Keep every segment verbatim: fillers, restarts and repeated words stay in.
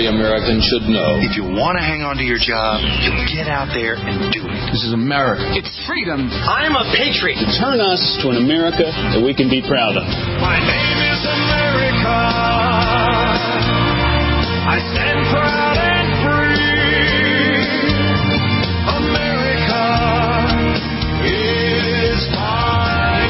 every American should know. If you want to hang on to your job, you get out there and do it. This is America. It's freedom. I'm a patriot. To turn us to an America that we can be proud of. My name is America. I stand proud and free. America is my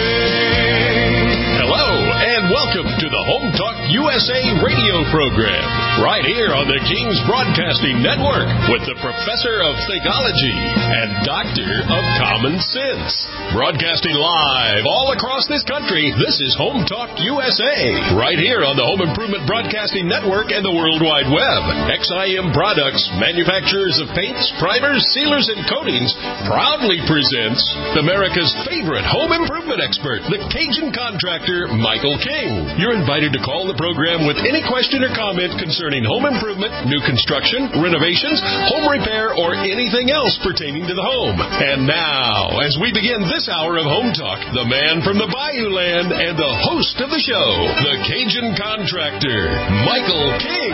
name. Hello, and welcome to the Home Talk U S A radio program, right here on the King's Broadcasting Network, with the Professor of Theology and Doctor of Common Sense. Broadcasting live all across this country, this is Home Talk U S A, right here on the Home Improvement Broadcasting Network and the World Wide Web. X I M Products, manufacturers of paints, primers, sealers, and coatings, proudly presents America's favorite home improvement expert, the Cajun contractor, Michael King. You're invited to call the program with any question or comment concerning home improvement, new construction, renovations, home repair, or anything else pertaining to the home. And now, as we begin this hour of Home Talk, the man from the Bayou Land and the host of the show, the Cajun contractor, Michael King.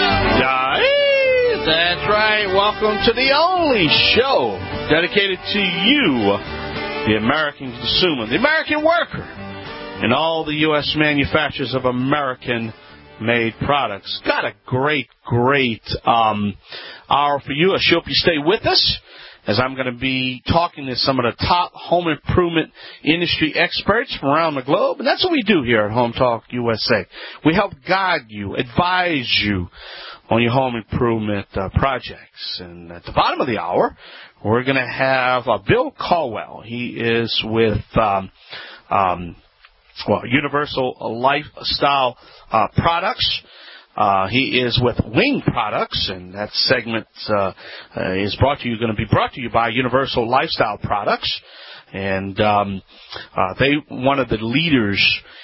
Yeah, that's right. Welcome to the only show dedicated to you, the American consumer, the American worker, and all the U S manufacturers of American-made products. Got a great, great um, hour for you. I hope you stay with us, as I'm going to be talking to some of the top home improvement industry experts from around the globe. And that's what we do here at Home Talk U S A. We help guide you, advise you on your home improvement uh, projects. And at the bottom of the hour, we're going to have uh, Bill Caldwell. He is with um, um, well, Universal Lifestyle uh, Products. Uh, he is with Wing Products, and that segment uh, uh, is brought to you, going to be brought to you by Universal Lifestyle Products, and um, uh, they one of the leaders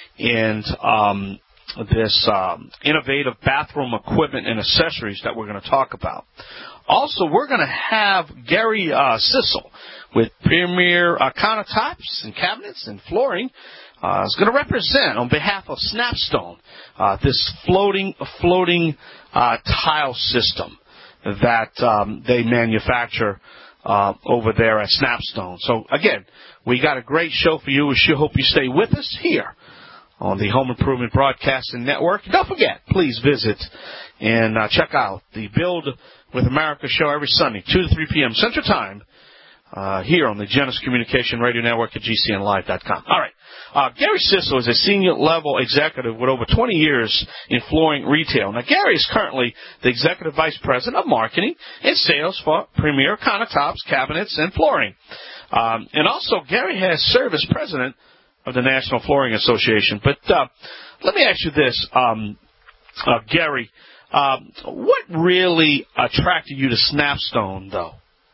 in um, this um, innovative bathroom equipment and accessories that we're going to talk about. Also, we're going to have Gary uh, Sissel with Premier uh, Countertops and Cabinets and Flooring. Uh, is going to represent on behalf of Snapstone uh, this floating floating uh, tile system that um, they manufacture uh, over there at Snapstone. So again, we got a great show for you. We sure hope you stay with us here on the Home Improvement Broadcasting Network. Don't forget, please visit and uh, check out the Build with America show every Sunday, two to three p.m. Central Time, uh, here on the Genesis Communication Radio Network at G C N live dot com. All right. Uh, Gary Sissel is a senior-level executive with over twenty years in flooring retail. Now, Gary is currently the Executive Vice President of Marketing and Sales for Premier Countertops, Cabinets, and Flooring. Um, and also, Gary has served as President of the National Flooring Association. But uh, let me ask you this, um, uh, Gary. Uh, what really attracted you to Snapstone, though?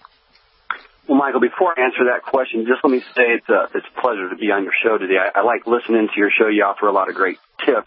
Well, Michael, before I answer that question, just let me say it's a, it's a pleasure to be on your show today. I, I like listening to your show. You offer a lot of great tips.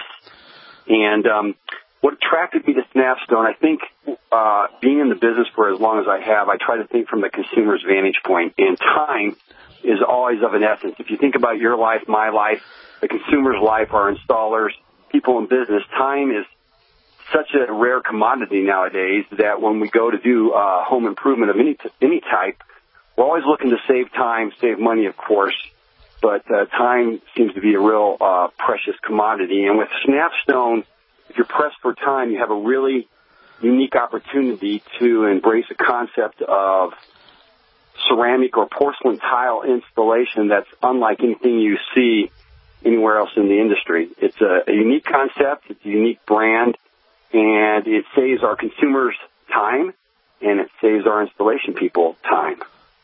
And um, what attracted me to Snapstone, I think uh, being in the business for as long as I have, I try to think from the consumer's vantage point. And time is always of an essence. If you think about your life, my life, the consumer's life, our installers, people in business, time is such a rare commodity nowadays that when we go to do uh, home improvement of any, t- any type, we're always looking to save time, save money, of course, but uh, time seems to be a real uh, precious commodity. And with Snapstone, if you're pressed for time, you have a really unique opportunity to embrace a concept of ceramic or porcelain tile installation that's unlike anything you see anywhere else in the industry. It's a, a unique concept, it's a unique brand, and it saves our consumers time, and it saves our installation people time.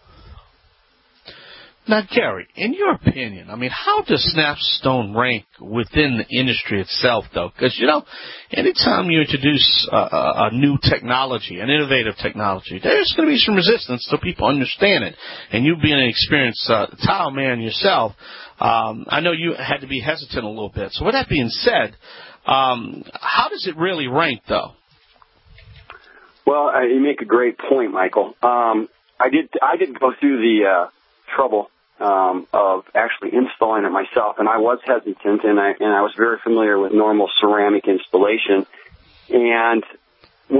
Now, Gary, in your opinion, I mean, how does Snapstone rank within the industry itself, though? Because, you know, anytime you introduce a, a, a new technology, an innovative technology, there's going to be some resistance till people understand it. And you being an experienced uh, tile man yourself, um, I know you had to be hesitant a little bit. So with that being said, um, how does it really rank, though? Well, uh, you make a great point, Michael. Um, I did I did go through the uh, trouble um, of actually installing it myself, and I was hesitant, and I and I was very familiar with normal ceramic installation. And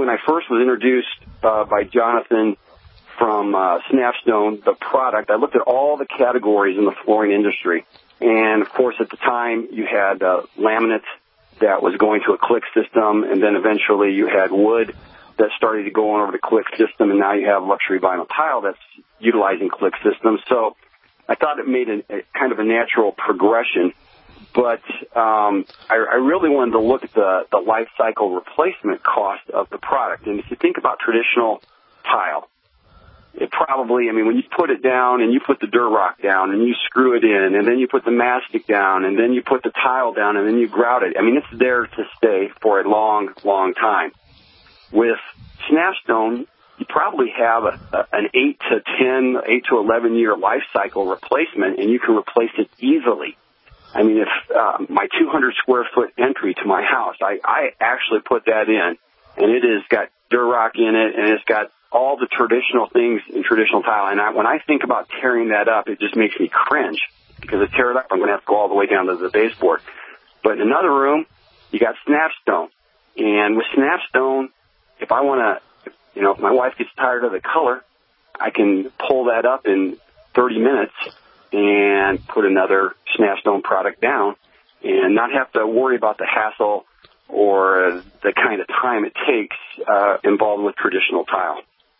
when I first was introduced uh, by Jonathan from uh, Snapstone, the product, I looked at all the categories in the flooring industry. And, of course, at the time, you had uh, laminate that was going to a click system, and then eventually you had wood that started to go on over the click system, and now you have luxury vinyl tile that's utilizing click systems. So I thought it made a, a kind of a natural progression. But um, I, I really wanted to look at the, the life cycle replacement cost of the product. And if you think about traditional tile, it probably, I mean, when you put it down and you put the Durock down and you screw it in and then you put the mastic down and then you put the tile down and then you grout it, I mean, it's there to stay for a long, long time. With Snapstone, you probably have a, a, an eight to ten, eight to eleven year life cycle replacement, and you can replace it easily. I mean, if uh, my two hundred square foot entry to my house, I, I actually put that in, and it has got Durock in it, and it's got all the traditional things in traditional tile. And I, when I think about tearing that up, it just makes me cringe, because to tear it up, I'm going to have to go all the way down to the baseboard. But in another room, you got Snapstone. And with Snapstone, if I want to, you know, if my wife gets tired of the color, I can pull that up in thirty minutes and put another Snapstone product down and not have to worry about the hassle or the kind of time it takes uh, involved with traditional tile.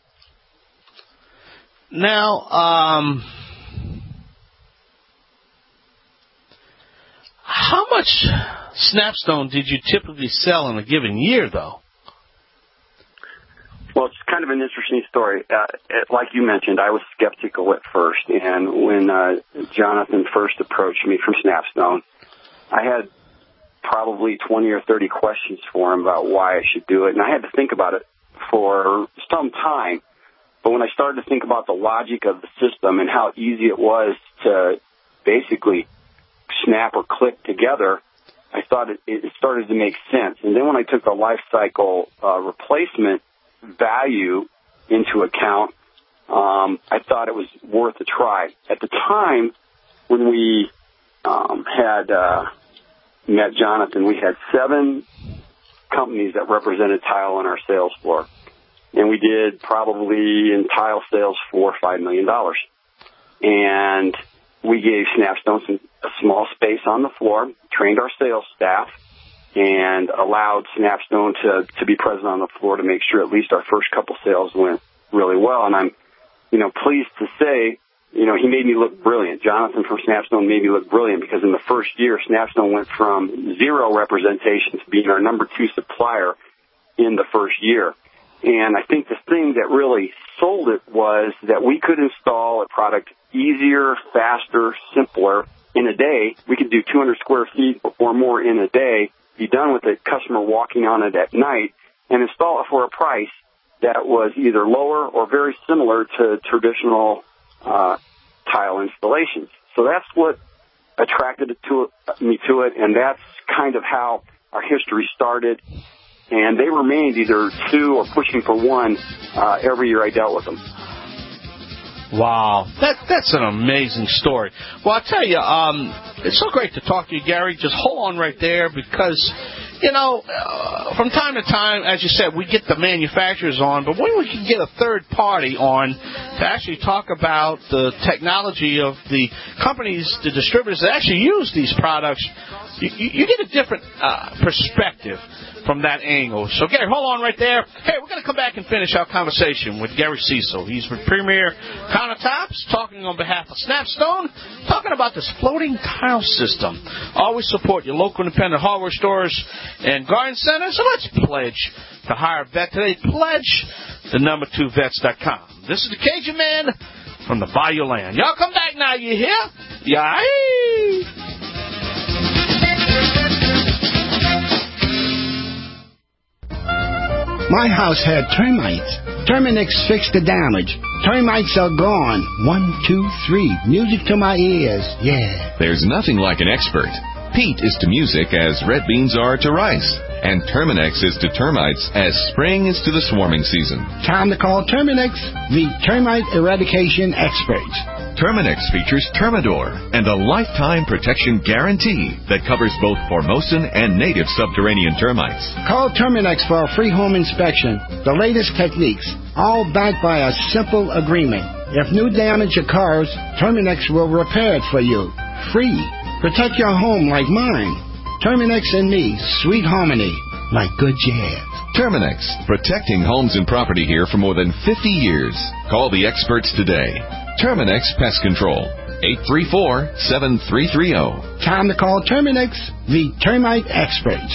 Now, um, how much Snapstone did you typically sell in a given year, though? Well, it's kind of an interesting story. Uh, it, like you mentioned, I was skeptical at first, and when uh, Jonathan first approached me from Snapstone, I had probably twenty or thirty questions for him about why I should do it, and I had to think about it for some time. But when I started to think about the logic of the system and how easy it was to basically snap or click together, I thought it, it started to make sense. And then when I took the life cycle uh, replacement value into account, um, I thought it was worth a try. At the time when we um, had uh, met Jonathan, we had seven companies that represented tile on our sales floor. And we did probably in tile sales four or five million dollars. And we gave Snapstone some, a small space on the floor, trained our sales staff, and allowed Snapstone to, to be present on the floor to make sure at least our first couple sales went really well. And I'm, you know, pleased to say, you know, he made me look brilliant. Jonathan from Snapstone made me look brilliant, because in the first year, Snapstone went from zero representation to being our number two supplier in the first year. And I think the thing that really sold it was that we could install a product easier, faster, simpler in a day. We could do two hundred square feet or more in a day, be done with it, customer walking on it at night, and install it for a price that was either lower or very similar to traditional uh, tile installations. So that's what attracted it to it, me to it, and that's kind of how our history started. And they remained either two or pushing for one uh, every year I dealt with them. Wow, that that's an amazing story. Well, I'll tell you, um, it's so great to talk to you, Gary. Just hold on right there, because, you know, uh, from time to time, as you said, we get the manufacturers on, but when we can get a third party on to actually talk about the technology of the companies, the distributors that actually use these products, you, you, you get a different uh, perspective from that angle. So, Gary, hold on right there. Hey, we're going to come back and finish our conversation with Gary Cecil. He's with Premier Countertops, talking on behalf of Snapstone, talking about this floating tile system. Always support your local independent hardware stores and garden centers. So let's pledge to hire a vet today. Pledge the number two vets dot com. This is the Cajun Man from the Bayou Land. Y'all come back now, you hear? Yay! My house had termites. Terminix fixed the damage. Termites are gone. One, two, three. Music to my ears. Yeah. There's nothing like an expert. Pete is to music as red beans are to rice. And Terminix is to termites as spring is to the swarming season. Time to call Terminix, the termite eradication experts. Terminix features Termidor and a lifetime protection guarantee that covers both Formosan and native subterranean termites. Call Terminix for a free home inspection. The latest techniques, all backed by a simple agreement. If new damage occurs, Terminix will repair it for you. Free. Protect your home like mine. Terminix and me, sweet harmony, like good jazz. Terminix, protecting homes and property here for more than fifty years. Call the experts today. Terminix Pest Control, eight three four, seven three three zero. Time to call Terminix, the termite experts.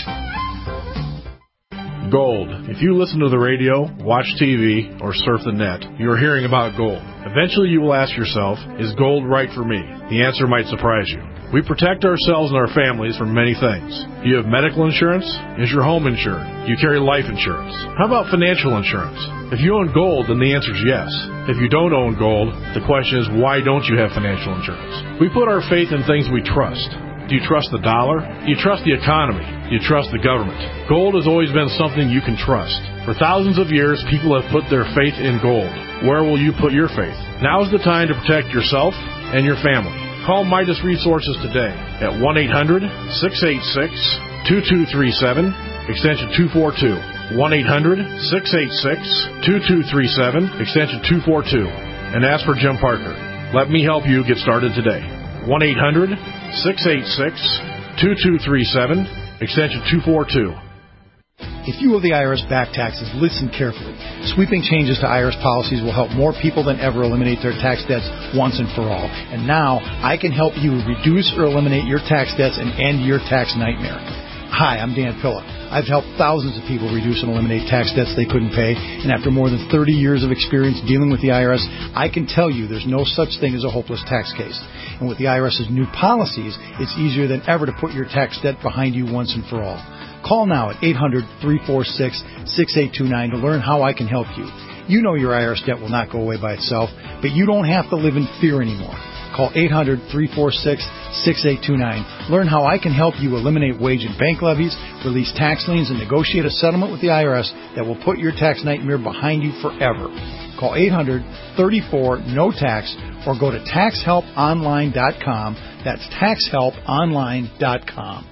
Gold. If you listen to the radio, watch T V, or surf the net, you are hearing about gold. Eventually you will ask yourself, is gold right for me? The answer might surprise you. We protect ourselves and our families from many things. Do you have medical insurance? Is your home insured? Do you carry life insurance? How about financial insurance? If you own gold, then the answer is yes. If you don't own gold, the question is, why don't you have financial insurance? We put our faith in things we trust. Do you trust the dollar? Do you trust the economy? Do you trust the government? Gold has always been something you can trust. For thousands of years, people have put their faith in gold. Where will you put your faith? Now is the time to protect yourself and your family. Call Midas Resources today at one eight hundred, six eight six, two two three seven, extension two four two. one eight hundred, six eight six, two two three seven, extension two four two. And ask for Jim Parker. Let me help you get started today. one eight hundred, six eight six, two two three seven, extension two four two. If you owe the I R S back taxes, listen carefully. Sweeping changes to I R S policies will help more people than ever eliminate their tax debts once and for all. And now, I can help you reduce or eliminate your tax debts and end your tax nightmare. Hi, I'm Dan Pilla. I've helped thousands of people reduce and eliminate tax debts they couldn't pay, and after more than thirty years of experience dealing with the I R S, I can tell you there's no such thing as a hopeless tax case. And with the IRS's new policies, it's easier than ever to put your tax debt behind you once and for all. Call now at eight hundred, three four six, six eight two nine to learn how I can help you. You know your I R S debt will not go away by itself, but you don't have to live in fear anymore. Call eight hundred, three four six, six eight two nine. Learn how I can help you eliminate wage and bank levies, release tax liens, and negotiate a settlement with the I R S that will put your tax nightmare behind you forever. Call eight hundred, three four, N O tax or go to tax help online dot com. That's tax help online dot com.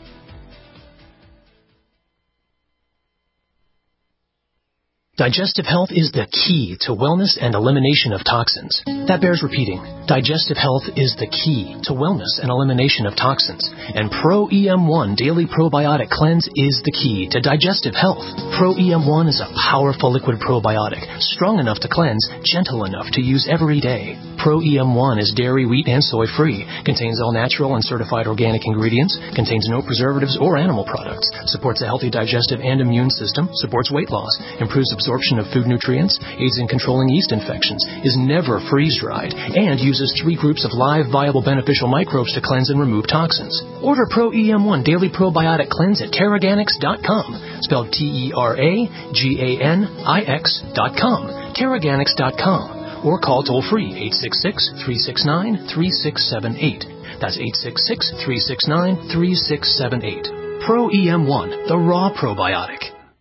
Digestive health is the key to wellness and elimination of toxins. That bears repeating. Digestive health is the key to wellness and elimination of toxins. And Pro E M one Daily Probiotic Cleanse is the key to digestive health. Pro E M one is a powerful liquid probiotic, strong enough to cleanse, gentle enough to use every day. Pro E M one is dairy, wheat, and soy-free, contains all natural and certified organic ingredients, contains no preservatives or animal products, supports a healthy digestive and immune system, supports weight loss, improves absorption of food nutrients, aids in controlling yeast infections, is never freeze-dried, and uses three groups of live, viable, beneficial microbes to cleanse and remove toxins. Order Pro E M one Daily Probiotic Cleanse at Teraganix dot com, spelled T E R A G A N I X dot com, Teraganix dot com, or call toll-free eight six six, three six nine, three six seven eight. That's eight six six, three six nine, three six seven eight. Pro E M one, the raw probiotic.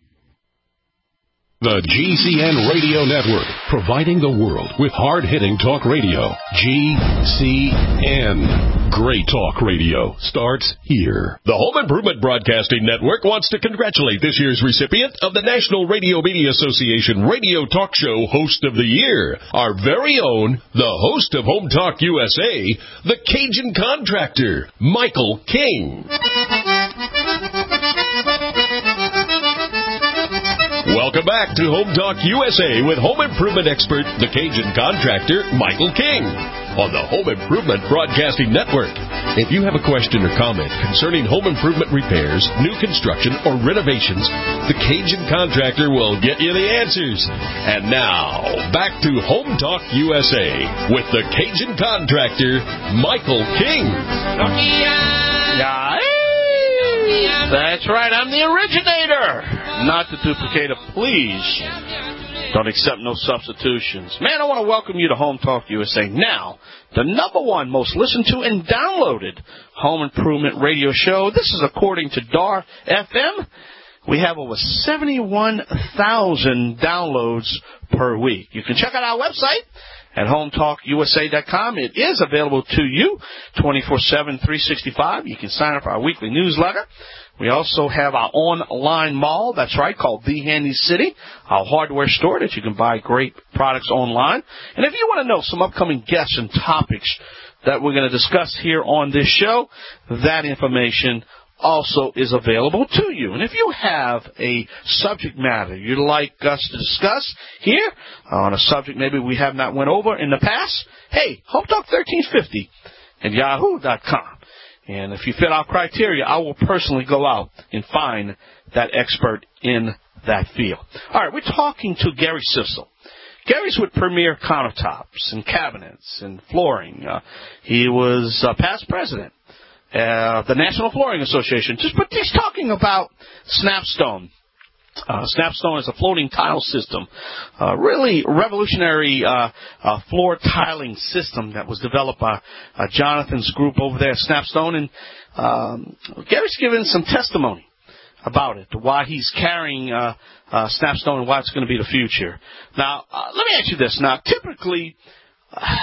The G C N Radio Network, providing the world with hard-hitting talk radio. G C N. Great talk radio starts here. The Home Improvement Broadcasting Network wants to congratulate this year's recipient of the National Radio Media Association Radio Talk Show Host of the Year, our very own, the host of Home Talk U S A, the Cajun Contractor, Michael King. Welcome back to Home Talk U S A with home improvement expert, the Cajun Contractor, Michael King, on the Home Improvement Broadcasting Network. If you have a question or comment concerning home improvement repairs, new construction, or renovations, the Cajun Contractor will get you the answers. And now, back to Home Talk U S A with the Cajun Contractor, Michael King. Yeah. That's right, I'm the originator, not the duplicator. Please don't accept no substitutions. Man, I want to welcome you to Home Talk U S A. Now, the number one most listened to and downloaded home improvement radio show. This is according to D A R F M. We have over seventy-one thousand downloads per week. You can check out our website at home talk U S A dot com. It is available to you twenty-four seven, three sixty-five. You can sign up for our weekly newsletter. We also have our online mall, that's right, called The Handy City, our hardware store that you can buy great products online. And if you want to know some upcoming guests and topics that we're going to discuss here on this show, that information also is available to you. And if you have a subject matter you'd like us to discuss here on a subject maybe we have not went over in the past, hey, Home Talk thirteen fifty at yahoo dot com. And if you fit our criteria, I will personally go out and find that expert in that field. All right, we're talking to Gary Sissel. Gary's with Premier Countertops and Cabinets and Flooring. Uh, he was uh, past president of uh, the National Flooring Association. Just, but he's talking about Snapstone. Uh, Snapstone is a floating tile system, uh, really revolutionary uh, uh, floor tiling system that was developed by uh, Jonathan's group over there at Snapstone. And um, Gary's given some testimony about it, why he's carrying uh, uh, Snapstone and why it's going to be the future. Now, uh, let me ask you this. Now, typically, uh,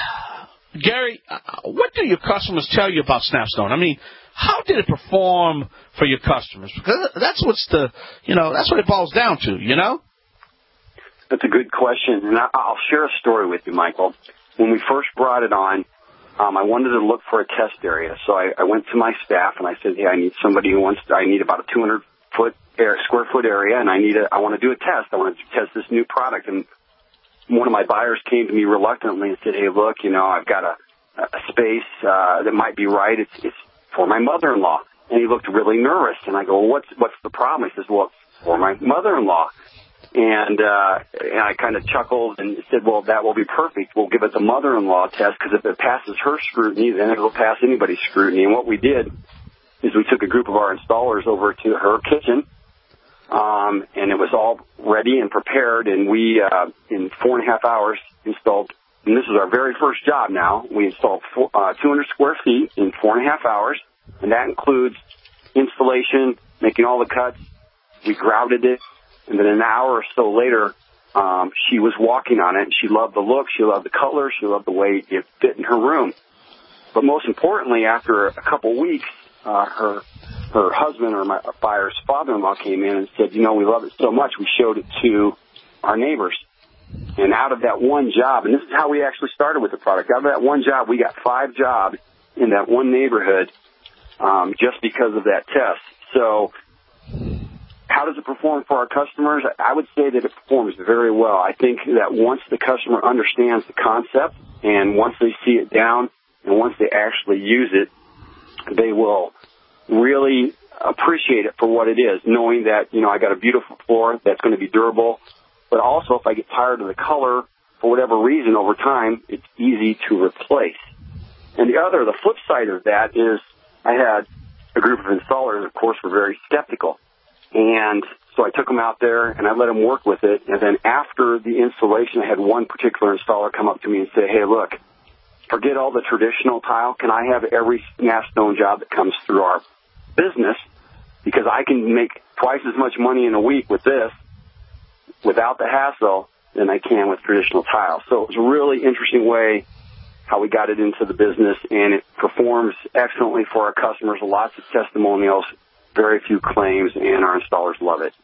Gary, uh, what do your customers tell you about Snapstone? I mean, how did it perform for your customers? Because that's what's the, you know, that's what it boils down to, you know? That's a good question, and I'll share a story with you, Michael. When we first brought it on, um, I wanted to look for a test area, so I, I went to my staff and I said, "Hey, I need somebody who wants. To, I need about a two hundred foot air, square foot area, and I need a. I want to do a test. I want to test this new product." And one of my buyers came to me reluctantly and said, "Hey, look, you know, I've got a, a space uh, that might be right. It's it's for my mother-in-law." And he looked really nervous. And I go, well, what's, what's the problem? He says, well, it's for my mother-in-law. And, uh, and I kind of chuckled and said, well, that will be perfect. We'll give it the mother-in-law test, because if it passes her scrutiny, then it'll pass anybody's scrutiny. And what we did is we took a group of our installers over to her kitchen, um, and it was all ready and prepared. And we, uh, in four and a half hours, installed, and this is our very first job now, we installed four, uh, two hundred square feet in four and a half hours. And that includes installation, making all the cuts. We grouted it. And then an hour or so later, um, she was walking on it. And she loved the look. She loved the color. She loved the way it fit in her room. But most importantly, after a couple weeks, uh, her her husband or my buyer's father-in-law came in and said, you know, we love it so much, we showed it to our neighbors. And out of that one job, and this is how we actually started with the product, out of that one job, we got five jobs in that one neighborhood. Um, just because of that test. So how does it perform for our customers? I would say that it performs very well. I think that once the customer understands the concept and once they see it down and once they actually use it, they will really appreciate it for what it is, knowing that, you know, I got a beautiful floor that's going to be durable, but also if I get tired of the color for whatever reason over time, it's easy to replace. And the other, the flip side of that is I had a group of installers, of course, were very skeptical. And so I took them out there and I let them work with it. And then after the installation, I had one particular installer come up to me and say, hey, look, forget all the traditional tile. Can I have every Snapstone job that comes through our business? Because I can make twice as much money in a week with this without the hassle than I can with traditional tile. So it was a really interesting way how we got it into the business, and it performs excellently for our customers. Lots of testimonials, very few claims, and our installers love it.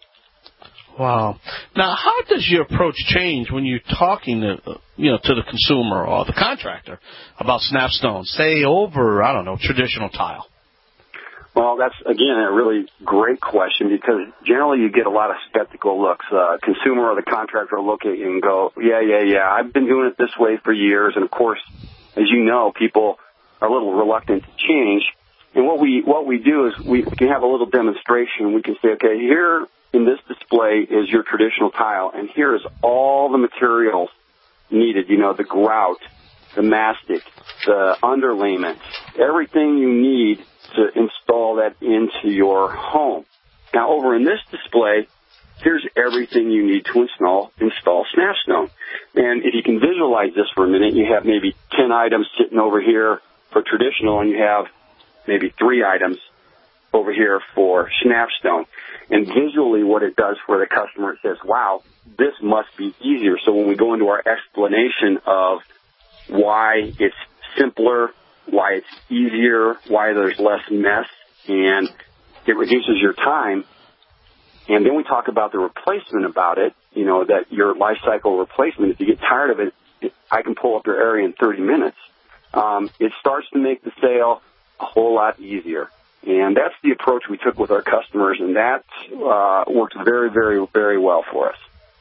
Wow. Now, how does your approach change when you're talking to, you know, to the consumer or the contractor about Snapstone, say over, I don't know, traditional tile? Well, that's, again, a really great question, because generally you get a lot of skeptical looks. Uh, consumer or the contractor will look at you and go, yeah, yeah, yeah, I've been doing it this way for years. And, of course, as you know, people are a little reluctant to change. And what we what we do is we can have a little demonstration. We can say, okay, here in this display is your traditional tile, and here is all the materials needed, you know, the grout, the mastic, the underlayment, everything you need to install that into your home. Now, over in this display, here's everything you need to install install Snapstone. And if you can visualize this for a minute, you have maybe ten items sitting over here for traditional, and you have maybe three items over here for Snapstone. And visually what it does for the customer, it says, wow, this must be easier. So when we go into our explanation of why it's simpler, why it's easier, why there's less mess, and it reduces your time. And then we talk about the replacement about it, you know, that your life cycle replacement, if you get tired of it, it I can pull up your area in thirty minutes. Um, it starts to make the sale a whole lot easier. And that's the approach we took with our customers, and that uh, worked very, very, very well for us.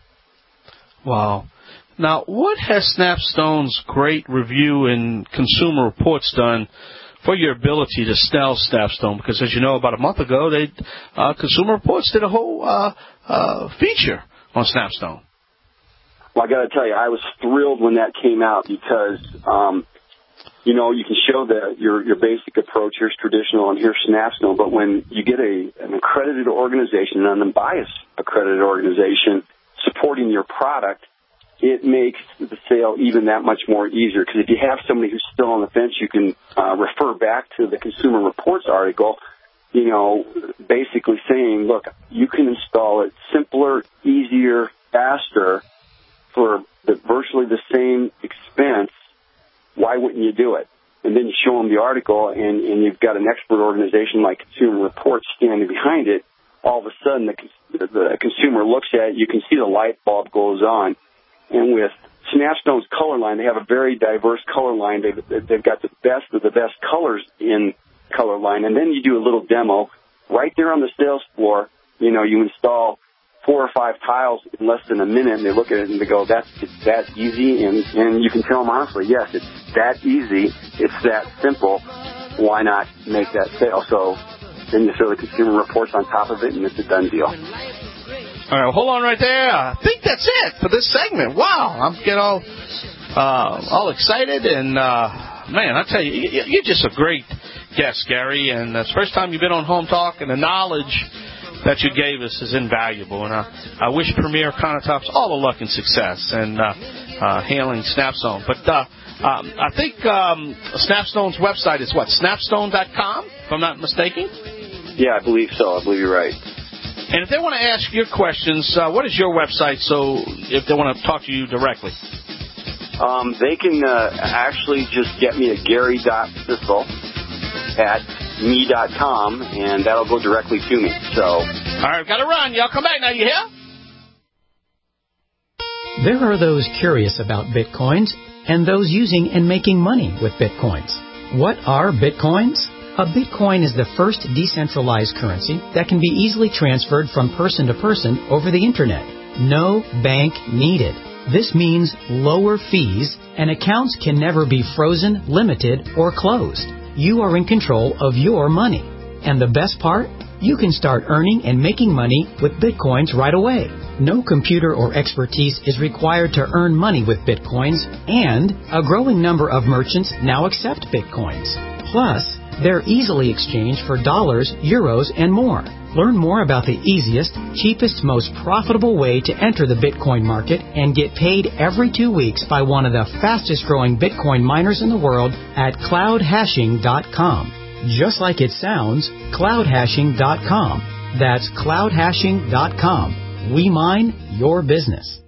Wow. Now, what has Snapstone's great review and Consumer Reports done for your ability to sell Snapstone? Because, as you know, about a month ago, they uh, Consumer Reports did a whole uh, uh, feature on Snapstone. Well, I got to tell you, I was thrilled when that came out because, um, you know, you can show that your your basic approach, here's traditional and here's Snapstone, but when you get a an accredited organization, an unbiased accredited organization supporting your product, it makes the sale even that much more easier. Because if you have somebody who's still on the fence, you can uh, refer back to the Consumer Reports article, you know, basically saying, look, you can install it simpler, easier, faster for the, virtually the same expense. Why wouldn't you do it? And then you show them the article, and, and you've got an expert organization like Consumer Reports standing behind it. All of a sudden, the, the consumer looks at it, you can see the light bulb goes on. And with Snapstone's color line, they have a very diverse color line. They've, they've got the best of the best colors in color line. And then you do a little demo right there on the sales floor. You know, you install four or five tiles in less than a minute, and they look at it and they go, that's it's that easy. And, and you can tell them honestly, yes, it's that easy. It's that simple. Why not make that sale? So then you throw the Consumer Reports on top of it, and it's a done deal. All right, well, hold on right there. I think that's it for this segment. Wow, I'm getting all uh, all excited, and uh, man, I tell you, you're just a great guest, Gary. And it's the first time you've been on Home Talk, and the knowledge that you gave us is invaluable. And uh, I wish Premier Countertops all the luck and success and uh, uh, handling Snapstone. But uh, um, I think um, Snapstone's website is what, snapstone dot com, if I'm not mistaken? Yeah, I believe so. I believe you're right. And if they want to ask your questions, uh, what is your website, so if they want to talk to you directly? Um, they can uh, actually just get me at gary dot sissel at me dot com, and that'll go directly to me. So, all right, got to run. Y'all come back now, you hear? There are those curious about Bitcoins and those using and making money with Bitcoins. What are Bitcoins? A Bitcoin is the first decentralized currency that can be easily transferred from person to person over the Internet. No bank needed. This means lower fees, and accounts can never be frozen, limited, or closed. You are in control of your money. And the best part? You can start earning and making money with Bitcoins right away. No computer or expertise is required to earn money with Bitcoins, and a growing number of merchants now accept Bitcoins. Plus, they're easily exchanged for dollars, euros, and more. Learn more about the easiest, cheapest, most profitable way to enter the Bitcoin market and get paid every two weeks by one of the fastest-growing Bitcoin miners in the world at cloud hashing dot com. Just like it sounds, cloud hashing dot com. That's cloud hashing dot com. We mine your business.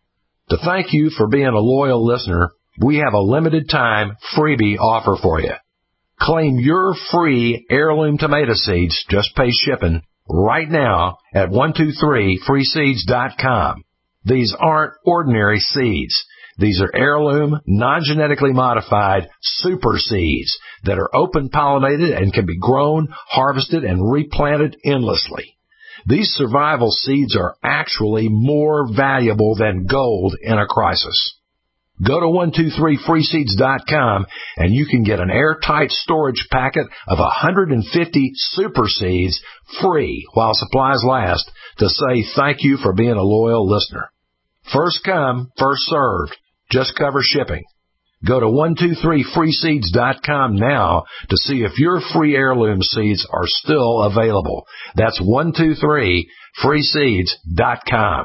To thank you for being a loyal listener, we have a limited time freebie offer for you. Claim your free heirloom tomato seeds, just pay shipping, right now at one two three free seeds dot com. These aren't ordinary seeds. These are heirloom, non-genetically modified super seeds that are open-pollinated and can be grown, harvested, and replanted endlessly. These survival seeds are actually more valuable than gold in a crisis. Go to one two three free seeds dot com and you can get an airtight storage packet of one hundred fifty super seeds free while supplies last to say thank you for being a loyal listener. First come, first served. Just cover shipping. Go to one two three free seeds dot com now to see if your free heirloom seeds are still available. That's one two three free seeds dot com.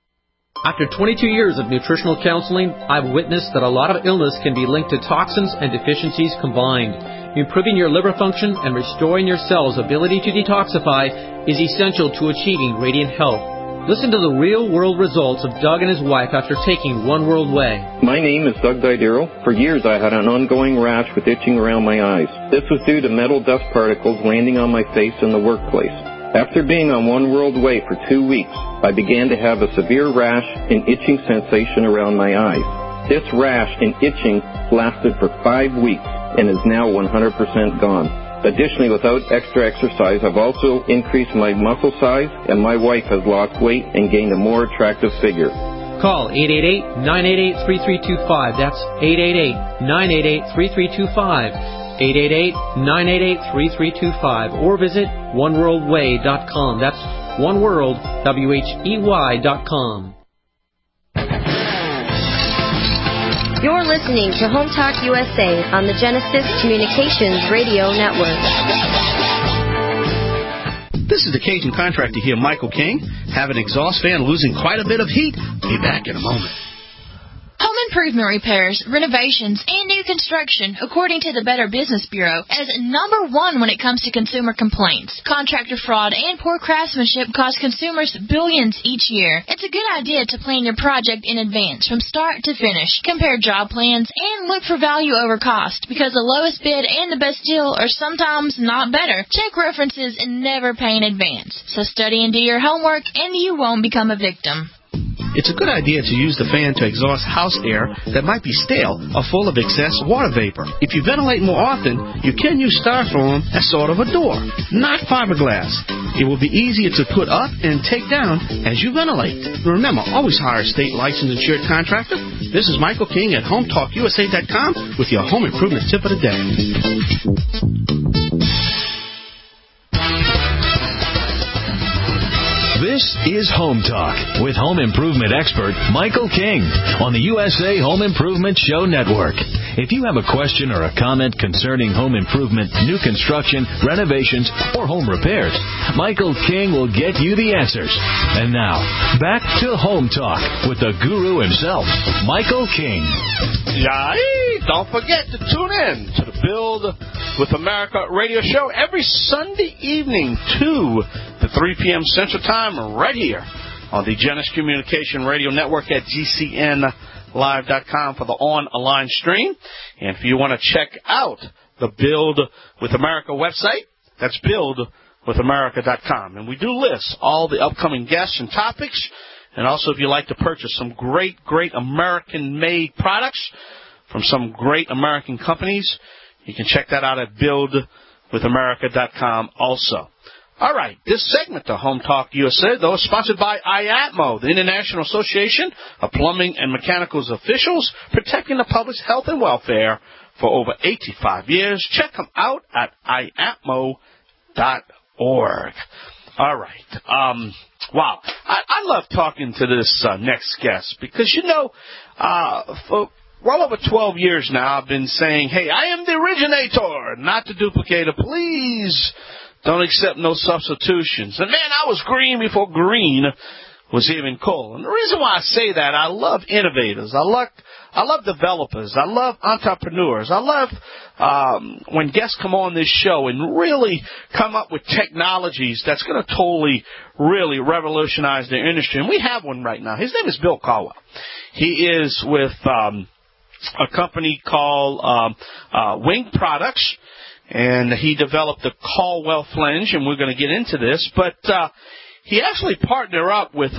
After twenty-two years of nutritional counseling, I've witnessed that a lot of illness can be linked to toxins and deficiencies combined. Improving your liver function and restoring your cells' ability to detoxify is essential to achieving radiant health. Listen to the real-world results of Doug and his wife after taking One World Way. My name is Doug Didero. For years I had an ongoing rash with itching around my eyes. This was due to metal dust particles landing on my face in the workplace. After being on One World Way for two weeks, I began to have a severe rash and itching sensation around my eyes. This rash and itching lasted for five weeks and is now one hundred percent gone. Additionally, without extra exercise, I've also increased my muscle size, and my wife has lost weight and gained a more attractive figure. Call eight eight eight, nine eight eight, three three two five. That's eight eight eight, nine eight eight, three three two five. eight eight eight, nine eight eight, three three two five. Or visit one world way dot com. That's oneworld, W H E Y dot com. You're listening to Home Talk U S A on the Genesis Communications Radio Network. This is the Cajun contractor here, Michael King. Have an exhaust fan losing quite a bit of heat? Be back in a moment. Home improvement repairs, renovations, and new construction, according to the Better Business Bureau, as number one when it comes to consumer complaints. Contractor fraud and poor craftsmanship cost consumers billions each year. It's a good idea to plan your project in advance, from start to finish. Compare job plans and look for value over cost, because the lowest bid and the best deal are sometimes not better. Check references and never pay in advance. So study and do your homework, and you won't become a victim. It's a good idea to use the fan to exhaust house air that might be stale or full of excess water vapor. If you ventilate more often, you can use styrofoam as sort of a door, not fiberglass. It will be easier to put up and take down as you ventilate. Remember, always hire a state licensed insured contractor. This is Michael King at home talk U S A dot com with your home improvement tip of the day. This is Home Talk with home improvement expert Michael King on the U S A Home Improvement Show Network. If you have a question or a comment concerning home improvement, new construction, renovations, or home repairs, Michael King will get you the answers. And now, back to Home Talk with the guru himself, Michael King. Yay! Don't forget to tune in to the Build with America radio show every Sunday evening, two to three p.m. Central Time, right here on the Genesis Communication Radio Network at G C N live dot com for the online stream. And if you want to check out the Build with America website, that's build with america dot com. And we do list all the upcoming guests and topics. And also, if you'd like to purchase some great, great American-made products from some great American companies, you can check that out at build with america dot com also. All right, this segment of Home Talk U S A, though, is sponsored by I A T M O, the International Association of Plumbing and Mechanicals Officials, protecting the public's health and welfare for over eighty-five years. Check them out at I A T M O dot org. All right. Um, wow. I, I love talking to this uh, next guest because, you know, uh, for well over twelve years now, I've been saying, hey, I am the originator, not the duplicator. Please don't accept no substitutions. And, man, I was green before green was even cool. And the reason why I say that, I love innovators. I love, I love developers. I love entrepreneurs. I love um, when guests come on this show and really come up with technologies that's going to totally, really revolutionize their industry. And we have one right now. His name is Bill Caldwell. He is with um, a company called um, uh, Wing Products. And he developed the Caldwell flange, and we're going to get into this. But uh, he actually partnered up with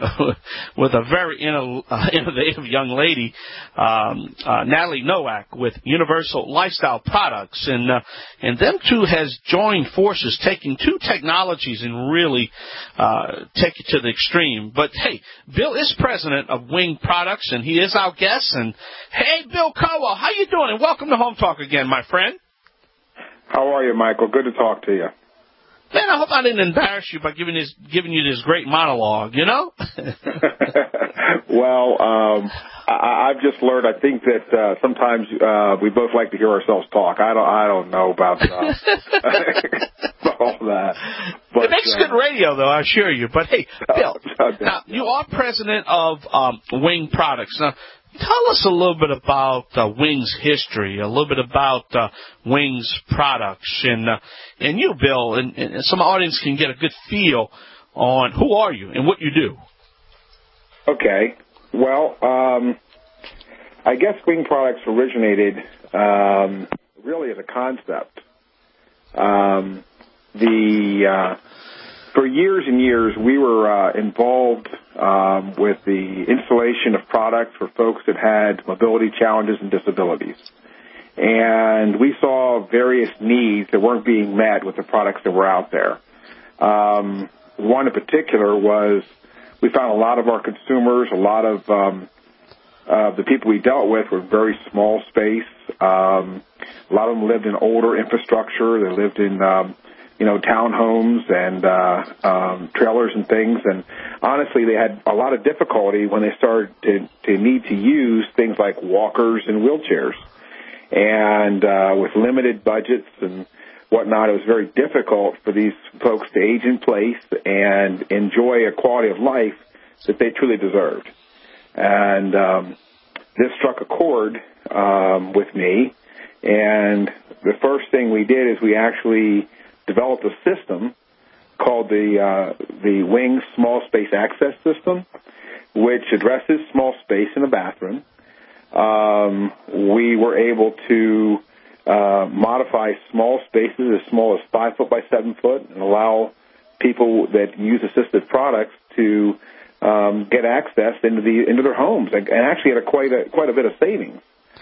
with a very innovative young lady, um, uh, Natalie Nowak, with Universal Lifestyle Products, and uh, and them two has joined forces, taking two technologies and really uh, take it to the extreme. But hey, Bill is president of Wing Products, and he is our guest. And hey, Bill Caldwell, how you doing? And welcome to Home Talk again, my friend. How are you, Michael? Good to talk to you. Man, I hope I didn't embarrass you by giving this, giving you this great monologue, you know? Well, um, I, I've just learned, I think that uh, sometimes uh, we both like to hear ourselves talk. I don't I don't know about, uh, about all that. But, it makes uh, good radio, though, I assure you. But, hey, Bill, now, you are president of um, Wing Products. Now, tell us a little bit about uh, Wing's history, a little bit about uh, Wing's products, and uh, and you, Bill, and, and some audience can get a good feel on who are you and what you do. Okay. Well, um, I guess Wing Products originated um, really as a concept. Um, the uh, for years and years, we were uh, involved um, with the installation of products for folks that had mobility challenges and disabilities. And we saw various needs that weren't being met with the products that were out there. Um, one in particular was we found a lot of our consumers, a lot of um, uh, the people we dealt with were very small space. Um, a lot of them lived in older infrastructure. They lived in, um, you know, townhomes and uh, um, trailers and things. And honestly, they had a lot of difficulty when they started to, to need to use things like walkers and wheelchairs. And uh, with limited budgets and whatnot, it was very difficult for these folks to age in place and enjoy a quality of life that they truly deserved. And um, this struck a chord um, with me. And the first thing we did is we actually developed a system called the uh, the Wing Small Space Access System, which addresses small space in a bathroom. Um, we were able to uh, modify small spaces as small as five foot by seven foot and allow people that use assisted products to um, get access into the into their homes and, and actually at a quite a quite a bit of savings.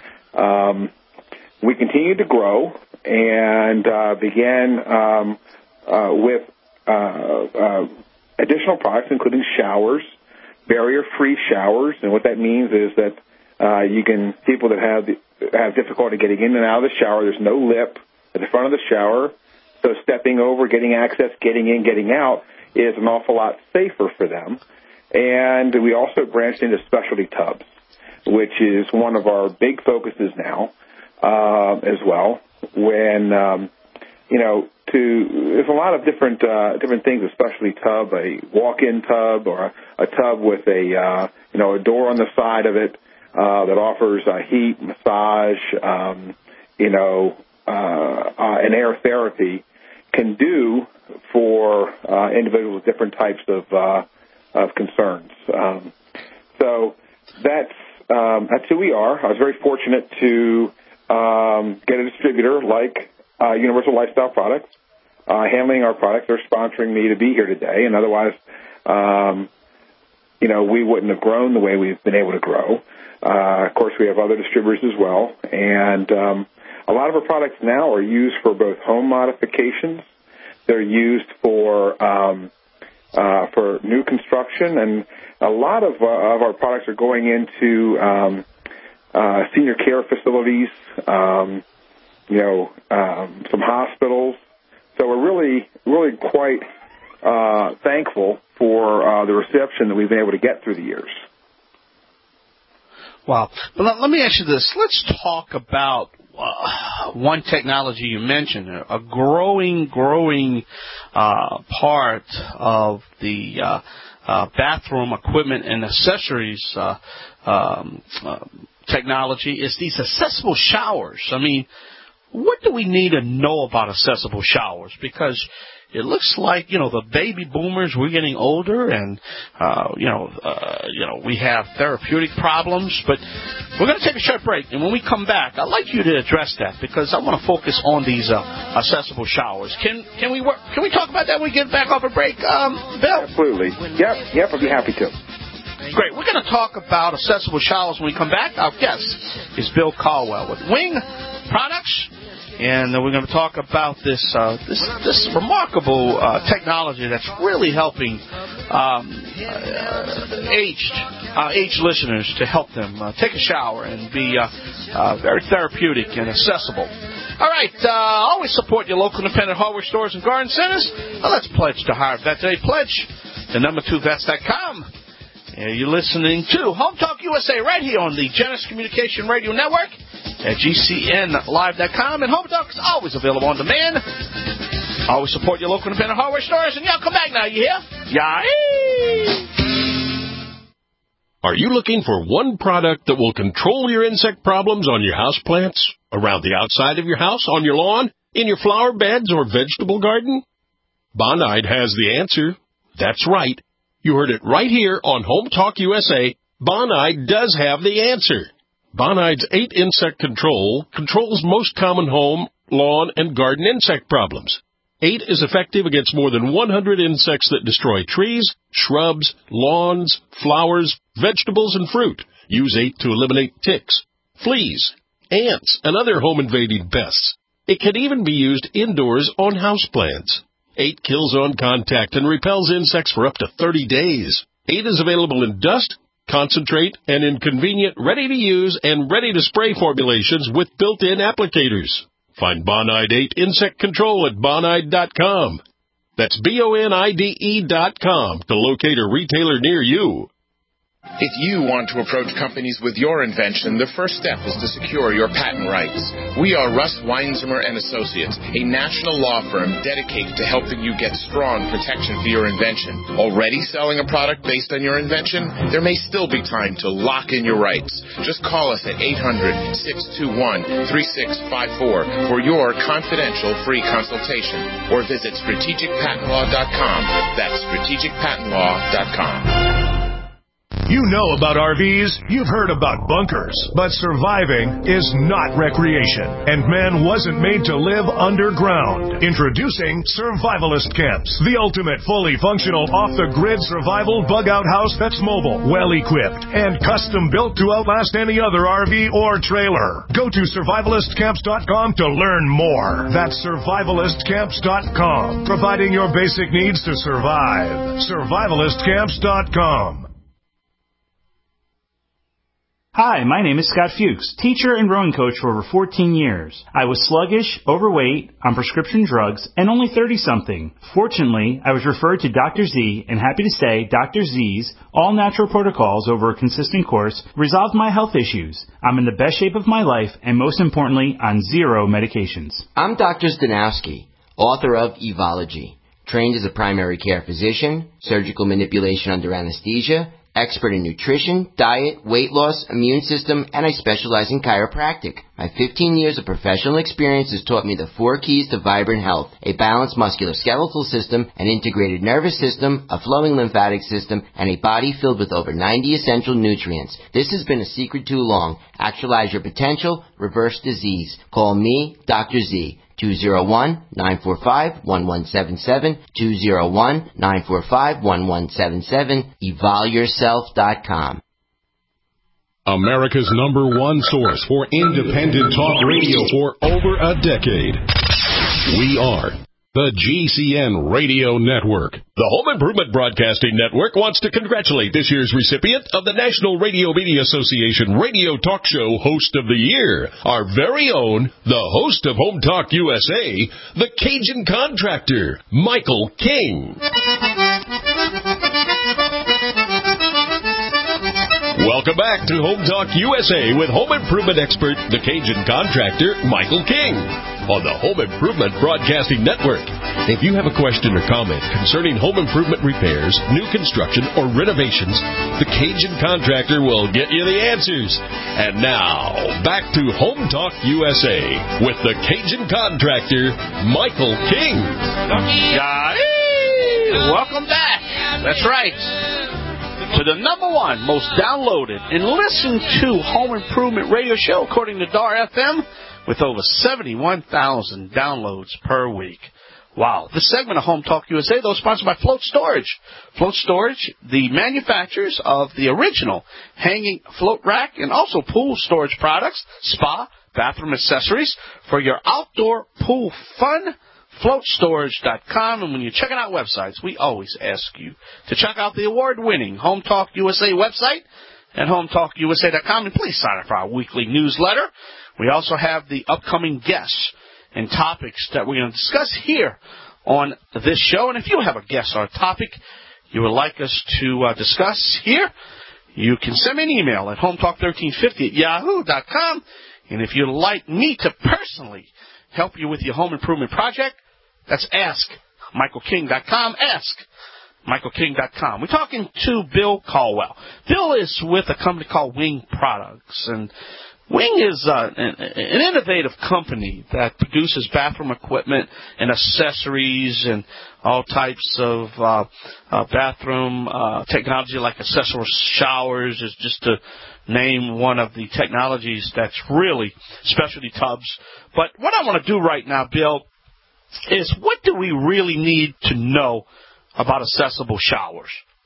Um, we continued to grow and uh, began um, uh, with uh, uh, additional products, including showers, barrier-free showers, and what that means is that Uh, you can, people that have have difficulty getting in and out of the shower, there's no lip at the front of the shower, so stepping over, getting access, getting in, getting out is an awful lot safer for them. And we also branched into specialty tubs, which is one of our big focuses now uh, as well. When, um, you know, to there's a lot of different uh, different things, a specialty tub, a walk-in tub, or a, a tub with a, uh, you know, a door on the side of it, Uh, that offers uh, heat, massage, um, you know, uh, uh, and air therapy can do for uh, individuals with different types of uh, of concerns. Um, so that's um, that's who we are. I was very fortunate to um, get a distributor like uh, Universal Lifestyle Products uh, handling our products. They're sponsoring me to be here today, and otherwise, um, you know, we wouldn't have grown the way we've been able to grow. Uh, of course, we have other distributors as well, and um, a lot of our products now are used for both home modifications. They're used for um, uh, for new construction, and a lot of, uh, of our products are going into um, uh, senior care facilities, um, you know, um, some hospitals. So we're really, really quite uh, thankful for uh, the reception that we've been able to get through the years. Wow. But let, let me ask you this. Let's talk about uh, one technology you mentioned, a growing, growing uh, part of the uh, uh, bathroom equipment and accessories uh, um, uh, technology is these accessible showers. I mean, what do we need to know about accessible showers? Because it looks like, you know, the baby boomers, we're getting older, and, uh, you know, uh, you know, we have therapeutic problems. But we're going to take a short break, and when we come back, I'd like you to address that because I want to focus on these uh, accessible showers. Can can we work? Can we talk about that when we get back off a break, um, Bill? Absolutely. Yep, yep, I'd be happy to. Great. We're going to talk about accessible showers when we come back. Our guest is Bill Caldwell with Wing Products. And we're going to talk about this uh, this, this remarkable uh, technology that's really helping um, uh, aged uh, aged listeners to help them uh, take a shower and be uh, uh, very therapeutic and accessible. All right, uh, always support your local independent hardware stores and garden centers. Now let's pledge to hire a vet today. Pledge to number two vets dot com. And you're listening to Home Talk U S A right here on the Genesis Communication Radio Network at G C N live dot com. And Home Talk is always available on demand. Always support your local independent hardware stores. And y'all come back now, you hear? Yeah. Are you looking for one product that will control your insect problems on your houseplants, around the outside of your house, on your lawn, in your flower beds or vegetable garden? Bonide has the answer. That's right. You heard it right here on Home Talk U S A. Bonide does have the answer. Bonide's eight insect control controls most common home, lawn, and garden insect problems. eight is effective against more than one hundred insects that destroy trees, shrubs, lawns, flowers, vegetables, and fruit. Use eight to eliminate ticks, fleas, ants, and other home-invading pests. It can even be used indoors on houseplants. eight kills on contact and repels insects for up to thirty days. eight is available in dust, concentrate, and in convenient, ready-to-use and ready-to-spray formulations with built-in applicators. Find Bonide eight Insect Control at bonide dot com. That's B O N I D E dot com to locate a retailer near you. If you want to approach companies with your invention, the first step is to secure your patent rights. We are Russ Weinzimmer and Associates, a national law firm dedicated to helping you get strong protection for your invention. Already selling a product based on your invention? There may still be time to lock in your rights. Just call us at eight hundred, six two one, three six five four for your confidential free consultation, or visit strategic patent law dot com. That's strategic patent law dot com. You know about R Vs, you've heard about bunkers, but surviving is not recreation, and man wasn't made to live underground. Introducing Survivalist Camps, the ultimate fully functional off-the-grid survival bug-out house that's mobile, well-equipped, and custom-built to outlast any other R V or trailer. Go to survivalist camps dot com to learn more. That's survivalist camps dot com, providing your basic needs to survive. survivalist camps dot com. Hi, my name is Scott Fuchs, teacher and rowing coach for over fourteen years. I was sluggish, overweight, on prescription drugs, and only thirty-something. Fortunately, I was referred to Doctor Z, and happy to say Doctor Z's all-natural protocols over a consistent course resolved my health issues. I'm in the best shape of my life, and most importantly, on zero medications. I'm Doctor Stanowski, author of Evology, trained as a primary care physician, surgical manipulation under anesthesia, expert in nutrition, diet, weight loss, immune system, and I specialize in chiropractic. My fifteen years of professional experience has taught me the four keys to vibrant health: a balanced musculoskeletal system, an integrated nervous system, a flowing lymphatic system, and a body filled with over ninety essential nutrients. This has been a secret too long. Actualize your potential, reverse disease. Call me, Doctor Z. two oh one, nine four five, one one seven seven, two oh one, nine four five, one one seven seven, evol yourself dot com. America's number one source for independent talk radio for over a decade. We are the G C N Radio Network. The Home Improvement Broadcasting Network wants to congratulate this year's recipient of the National Radio Media Association Radio Talk Show Host of the Year, our very own, the host of Home Talk U S A, the Cajun Contractor, Michael King. Welcome back to Home Talk U S A with home improvement expert, the Cajun Contractor, Michael King, on the Home Improvement Broadcasting Network. If you have a question or comment concerning home improvement repairs, new construction, or renovations, the Cajun Contractor will get you the answers. And now, back to Home Talk U S A with the Cajun Contractor, Michael King. Welcome back. That's right. To the number one most downloaded and listened to home improvement radio show, according to D A R F M, with over seventy-one thousand downloads per week. Wow. This segment of Home Talk U S A, though, is sponsored by Float Storage. Float Storage, the manufacturers of the original hanging float rack and also pool storage products, spa, bathroom accessories for your outdoor pool fun. float storage dot com, and when you're checking out websites, we always ask you to check out the award-winning Home Talk U S A website at home talk u s a dot com, and please sign up for our weekly newsletter. We also have the upcoming guests and topics that we're going to discuss here on this show, and if you have a guest or a topic you would like us to uh, discuss here, you can send me an email at home talk thirteen fifty at yahoo dot com, and if you'd like me to personally help you with your home improvement project, that's ask michael king dot com. ask michael king dot com. We're talking to Bill Caldwell. Bill is with a company called Wing Products, and Wing is uh, an, an innovative company that produces bathroom equipment and accessories and all types of uh, uh, bathroom uh, technology, like accessible showers, is just to name one of the technologies that's really specialty tubs. But what I want to do right now, Bill, is what do we really need to know about accessible showers?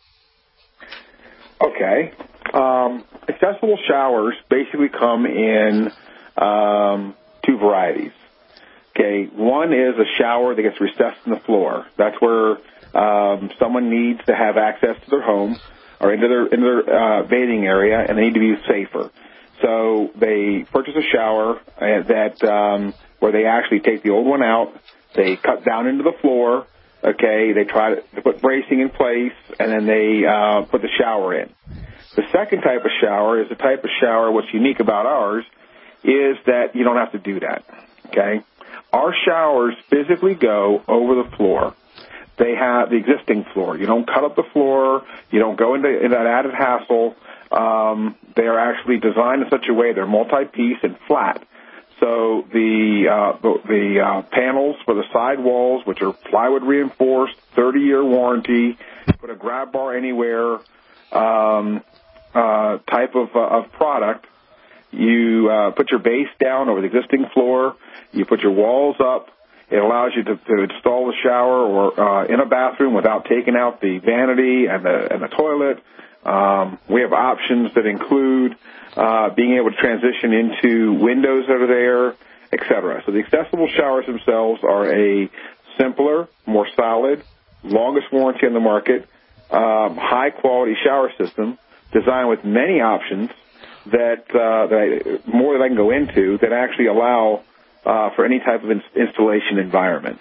Okay. Um, accessible showers basically come in um, two varieties. Okay, one is a shower that gets recessed in the floor. That's where um, someone needs to have access to their home or into their into their uh, bathing area, and they need to be safer. So they purchase a shower that um, where they actually take the old one out, they cut down into the floor. Okay, they try to put bracing in place, and then they uh, put the shower in. The second type of shower is the type of shower. What's unique about ours is that you don't have to do that. Okay, our showers physically go over the floor. They have the existing floor. You don't cut up the floor. You don't go into, into that added hassle. Um, they are actually designed in such a way they're multi-piece and flat. So the uh, the, the uh, panels for the side walls, which are plywood reinforced, thirty-year warranty, put a grab bar anywhere um, uh, type of, uh, of product. You uh, put your base down over the existing floor. You put your walls up. It allows you to, to install the shower or uh, in a bathroom without taking out the vanity and the and the toilet. Um, we have options that include uh, being able to transition into windows that are there, et cetera. So the accessible showers themselves are a simpler, more solid, longest warranty on the market, um, high-quality shower system designed with many options that, uh, that I, more that I can go into that actually allow uh, for any type of in- installation environment.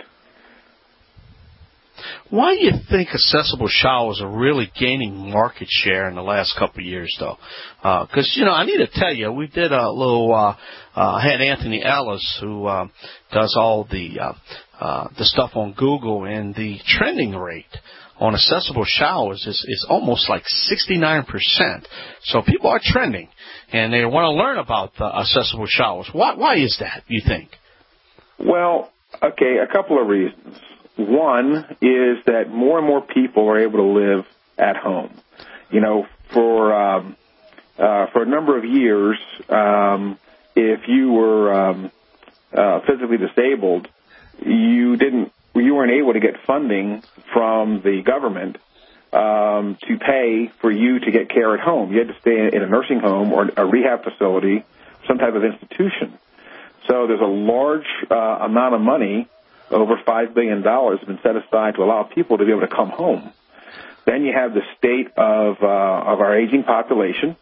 Why do you think accessible showers are really gaining market share in the last couple of years, though? Because, uh, you know, I need to tell you, we did a little, uh, uh, had Anthony Ellis, who uh, does all the uh, uh, the stuff on Google, and the trending rate on accessible showers is, is almost like sixty-nine percent. So people are trending, and they want to learn about the accessible showers. Why, why is that, you think? Well, okay, a couple of reasons. One is that more and more people are able to live at home. You know, for um, uh, for a number of years, um, if you were um, uh, physically disabled, you didn't, you weren't able to get funding from the government um, to pay for you to get care at home. You had to stay in a nursing home or a rehab facility, some type of institution. So there's a large uh, amount of money. Over five billion dollars has been set aside to allow people to be able to come home. Then you have the state of uh, of our aging population.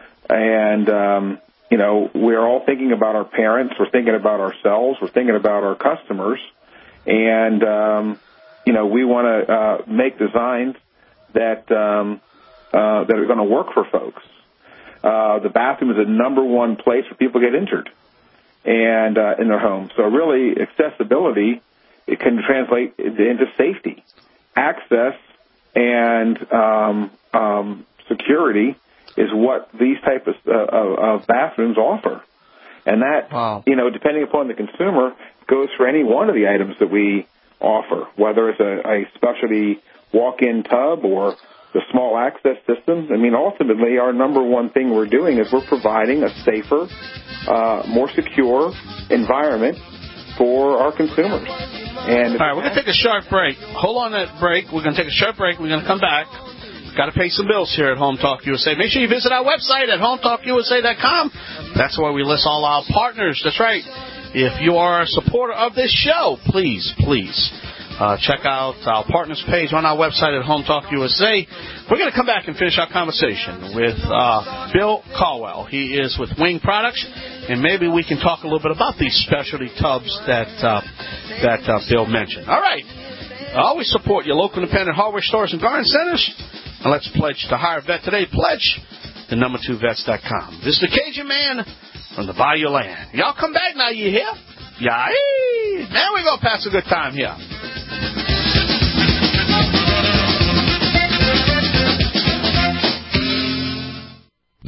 And, um, you know, we're all thinking about our parents. We're thinking about ourselves. We're thinking about our customers. And, um, you know, we want to uh, make designs that, um, uh, that are going to work for folks. Uh, the bathroom is the number one place where people get injured and uh, in their home. So really, accessibility, it can translate into safety, access, and um, um, security is what these type of, uh, of bathrooms offer. And that, wow. you know, depending upon the consumer, goes for any one of the items that we offer, whether it's a, a specialty walk-in tub or the small access systems. I mean, ultimately, our number one thing we're doing is we're providing a safer, uh, more secure environment for our consumers. And all right, we're going to take a short break. Hold on that break. We're going to take a short break. We're going to come back. Got to pay some bills here at Home Talk U S A. Make sure you visit our website at home talk u s a dot com. That's where we list all our partners. That's right. If you are a supporter of this show, please, please uh, check out our partners page on our website at Home Talk U S A. We're going to come back and finish our conversation with uh, Bill Caldwell. He is with Wing Products, and maybe we can talk a little bit about these specialty tubs that uh, that uh, Bill mentioned. All right. Always support your local independent hardware stores and garden centers. And let's pledge to hire a vet today. Pledge to number two vets dot com. This is the Cajun Man from the Bayou Land. Y'all come back now, you hear? Yeah. Now we're going to pass a good time here.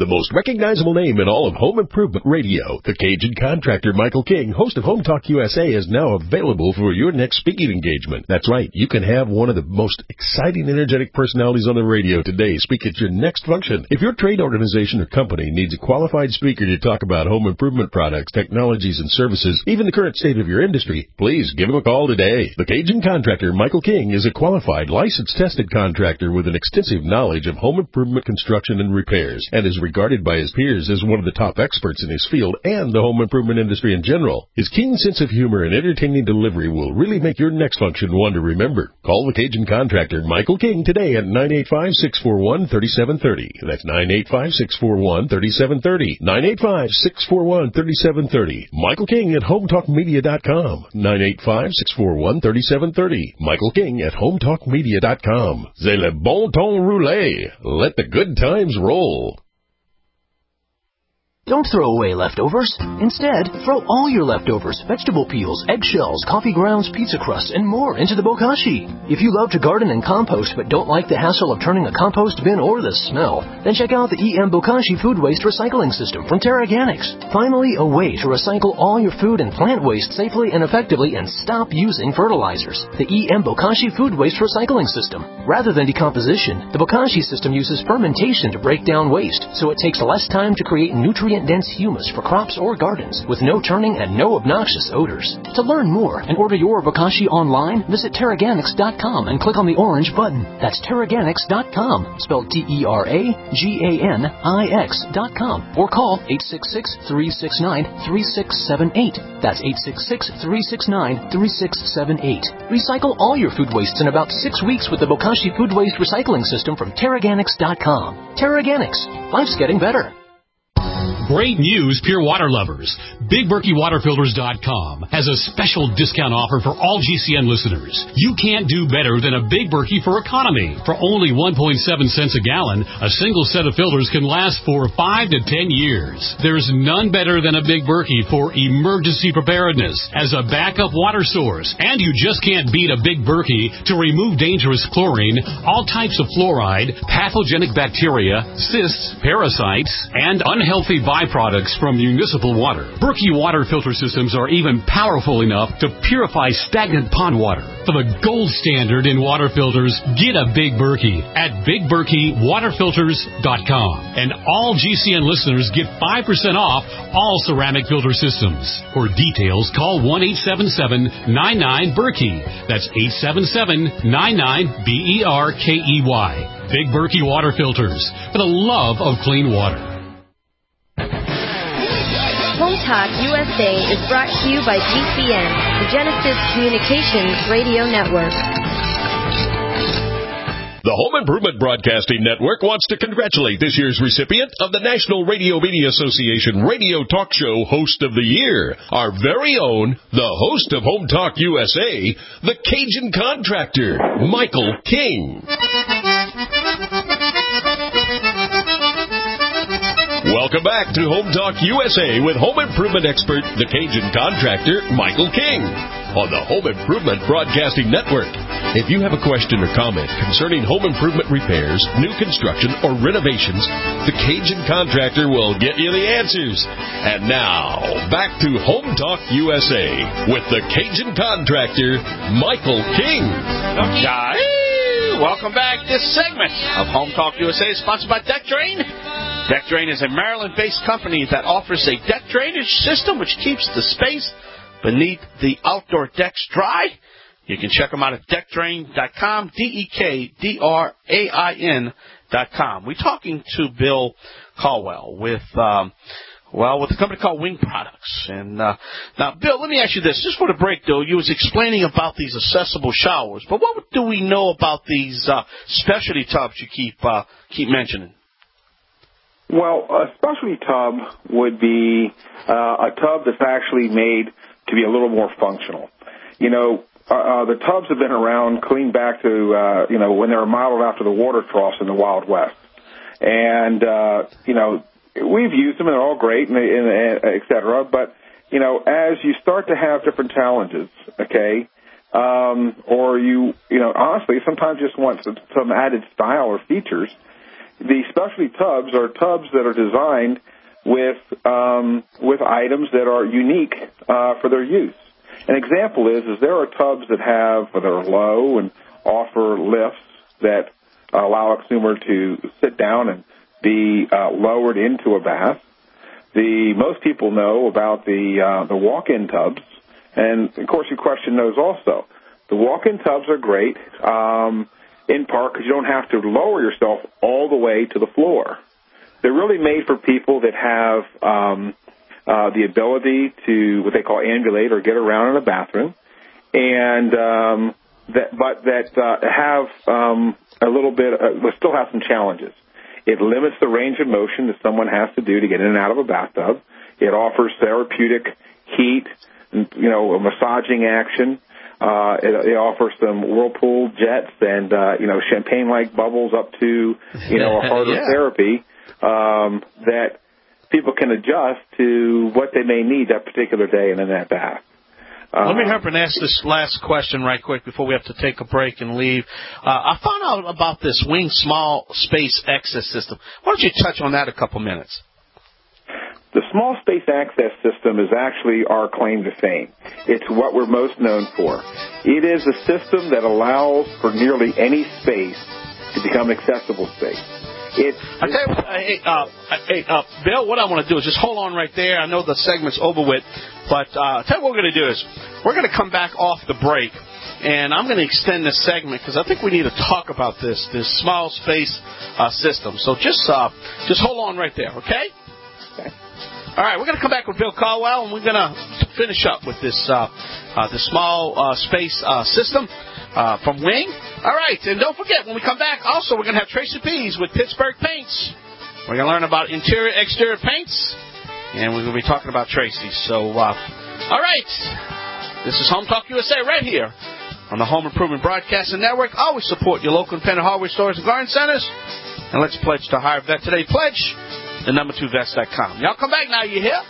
The most recognizable name in all of home improvement radio, the Cajun Contractor Michael King, host of Home Talk U S A, is now available for your next speaking engagement. That's right, you can have one of the most exciting, energetic personalities on the radio today speak at your next function. If your trade organization or company needs a qualified speaker to talk about home improvement products, technologies, and services, even the current state of your industry, please give him a call today. The Cajun Contractor Michael King is a qualified, licensed, tested contractor with an extensive knowledge of home improvement construction and repairs, and is regarded by his peers as one of the top experts in his field and the home improvement industry in general. His keen sense of humor and entertaining delivery will really make your next function one to remember. Call the Cajun Contractor Michael King today at nine eight five, six four one, three seven three zero. That's nine eight five, six four one, three seven three zero. nine eight five, six four one, three seven three zero. Michael King at home talk media dot com. nine eight five, six four one, three seven three zero. Michael King at home talk media dot com. C'est le bon ton roulé. Let the good times roll. Don't throw away leftovers. Instead, throw all your leftovers, vegetable peels, eggshells, coffee grounds, pizza crusts, and more into the bokashi. If you love to garden and compost but don't like the hassle of turning a compost bin or the smell, then check out the E M Bokashi Food Waste Recycling System from Terraganics. Finally, a way to recycle all your food and plant waste safely and effectively and stop using fertilizers. The E M Bokashi Food Waste Recycling System. Rather than decomposition, the Bokashi system uses fermentation to break down waste, so it takes less time to create nutrient dense humus for crops or gardens with no turning and no obnoxious odors. To learn more and order your Bokashi online, visit Terraganics dot com and click on the orange button. That's Terraganics dot com, spelled T E R A G A N I X dot com, or call eight six six, three six nine, three six seven eight. That's eight six six, three six nine, three six seven eight. Recycle all your food wastes in about six weeks with the Bokashi Food Waste Recycling System from Terraganics dot com. Terraganics. Life's getting better. Great news, Pure Water lovers. Big Berkey Water Filters dot com has a special discount offer for all G C N listeners. You can't do better than a Big Berkey for economy. For only one point seven cents a gallon, a single set of filters can last for five to ten years. There's none better than a Big Berkey for emergency preparedness as a backup water source. And you just can't beat a Big Berkey to remove dangerous chlorine, all types of fluoride, pathogenic bacteria, cysts, parasites, and unhealthy byproducts from municipal water. Berkey water filter systems are even powerful enough to purify stagnant pond water. For the gold standard in water filters, get a Big Berkey at Big Berkey Water Filters dot com. And all G C N listeners get five percent off all ceramic filter systems. For details, call one eight seven seven, nine nine, Berkey. That's eight seven seven, nine nine, B E R K E Y. Big Berkey Water Filters, for the love of clean water. Home Talk U S A is brought to you by G C N, the Genesis Communications Radio Network. The Home Improvement Broadcasting Network wants to congratulate this year's recipient of the National Radio Media Association Radio Talk Show Host of the Year, our very own, the host of Home Talk U S A, the Cajun Contractor, Michael King. Welcome back to Home Talk U S A with home improvement expert, the Cajun Contractor, Michael King, on the Home Improvement Broadcasting Network. If you have a question or comment concerning home improvement repairs, new construction, or renovations, the Cajun Contractor will get you the answers. And now, back to Home Talk U S A with the Cajun Contractor, Michael King. Okay. Welcome back. This segment of Home Talk U S A is sponsored by Deck Drain. Deck Drain is a Maryland-based company that offers a deck drainage system which keeps the space beneath the outdoor decks dry. You can check them out at deck drain dot com, D E K D R A I N dot com. We're talking to Bill Caldwell with, um, well, with a company called Wing Products. And uh, now, Bill, let me ask you this. Just for the break, though, you was explaining about these accessible showers. But what do we know about these uh, specialty tubs you keep uh, keep mentioning? Well, a specialty tub would be uh, a tub that's actually made to be a little more functional. You know, uh, uh, the tubs have been around clean back to, uh, you know, when they were modeled after the water troughs in the Wild West. And, uh, you know, we've used them and they're all great, and, and, et cetera. But, you know, as you start to have different challenges, okay, um, or you, you know, honestly, sometimes just want some, some added style or features, the specialty tubs are tubs that are designed with um, with items that are unique uh, for their use. An example is is there are tubs that have that are low and offer lifts that allow a consumer to sit down and be uh, lowered into a bath. The most people know about the uh, the walk-in tubs, and of course your question knows also. The walk-in tubs are great, um, in part because you don't have to lower yourself all the way to the floor. They're really made for people that have um, uh, the ability to what they call ambulate or get around in a bathroom, and um, that but that uh, have um, a little bit, uh, but still have some challenges. It limits the range of motion that someone has to do to get in and out of a bathtub. It offers therapeutic heat, you know, a massaging action. Uh, it, it offers some whirlpool jets and, uh, you know, champagne-like bubbles up to, you know, a harder yeah. therapy um, that people can adjust to what they may need that particular day and in that bath. Uh, Let me hurry and ask this last question right quick before we have to take a break and leave. Uh, I found out about this Wing Small Space Access System. Why don't you touch on that a couple minutes? The Small Space Access System is actually our claim to fame. It's what we're most known for. It is a system that allows for nearly any space to become an accessible space. It's, I tell you, uh, hey, uh, hey, uh, Bill, what I want to do is just hold on right there. I know the segment's over with, but uh, I tell you what we're going to do is we're going to come back off the break, and I'm going to extend this segment because I think we need to talk about this this small space uh, system. So just uh, just hold on right there, okay? Okay. All right, we're going to come back with Bill Caldwell, and we're going to finish up with this uh, uh, the small uh, space uh, system. Uh, from Wing. All right, and don't forget, when we come back, also, we're going to have Tracy Pease with Pittsburgh Paints. We're going to learn about interior, exterior paints, and we're going to be talking about Tracy. So, uh, all right, this is Home Talk U S A right here on the Home Improvement Broadcasting Network. Always support your local independent hardware stores and garden centers, and let's pledge to hire a vet today. Pledge, the number two vets dot com. Y'all come back now, you hear?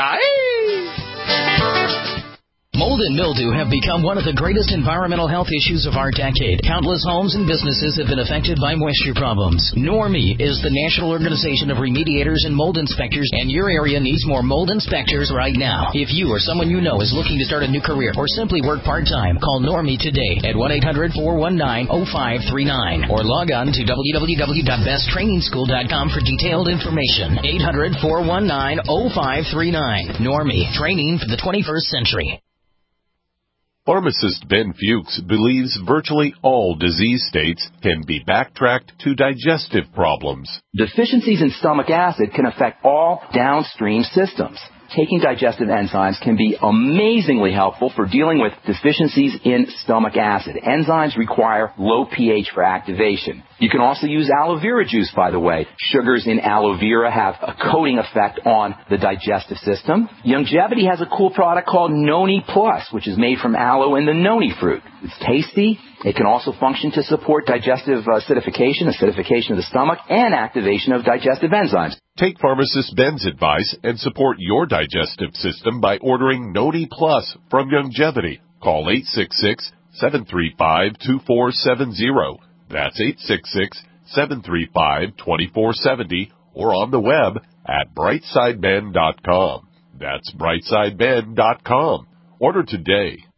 Yay! Mold and mildew have become one of the greatest environmental health issues of our decade. Countless homes and businesses have been affected by moisture problems. Normie is the national organization of remediators and mold inspectors, and your area needs more mold inspectors right now. If you or someone you know is looking to start a new career or simply work part-time, call Normie today at one eight hundred, four one nine, oh five three nine or log on to w w w dot best training school dot com for detailed information. eight hundred, four one nine, oh five three nine. Normie, training for the twenty-first century. Pharmacist Ben Fuchs believes virtually all disease states can be backtracked to digestive problems. Deficiencies in stomach acid can affect all downstream systems. Taking digestive enzymes can be amazingly helpful for dealing with deficiencies in stomach acid. Enzymes require low pH for activation. You can also use aloe vera juice, by the way. Sugars in aloe vera have a coating effect on the digestive system. Youngevity has a cool product called Noni Plus, which is made from aloe and the noni fruit. It's tasty. It can also function to support digestive acidification, acidification of the stomach, and activation of digestive enzymes. Take Pharmacist Ben's advice and support your digestive system by ordering Noni Plus from Youngevity. Call eight six six, seven three five, two four seven zero. That's eight six six, seven three five, two four seven zero or on the web at brightside ben dot com. That's brightside ben dot com. Order today.